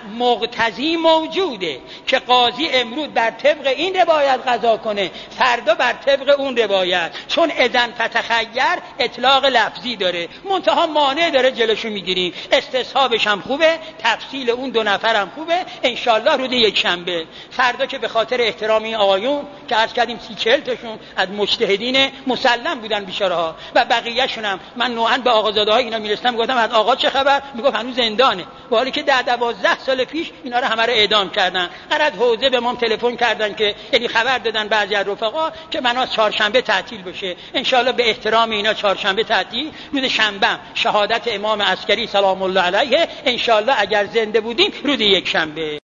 مقتضی موجوده که قاضی امروز بر طبق این روایت قضا کنه، فردا بر طبق اون روایت، چون اذن فتخیر اطلاق لفظی داره، منتها مانع داره جلوشو میگیریم. استصحابش هم خوبه، تفصیل اون دو نفر هم خوبه. انشالله روز یک شنبه فردا که به خاطر احترام این آقایون که عرض کردیم سی چهل تاشون از مجتهدین مسلم بودن بیچاره ها، و بقیه شون هم من نوعا به آقازاده های اینا میرستم میگفتم از آقا چه خبر، میگفت هنوز زندانه، با حالی که ده دوازده سال پیش اینا رو همه رو اعدام کردن. هر از حوزه به ما تلفن کردن که یعنی خبر دادن بعضی از رفقا که بناس چهارشنبه تعطیل بشه. انشالله به احترام اینا چهارشنبه تعطیل، روز شنبه شهادت امام عسکری سلام الله علیه، انشالله اگر زنده بودیم روز یک شنبه.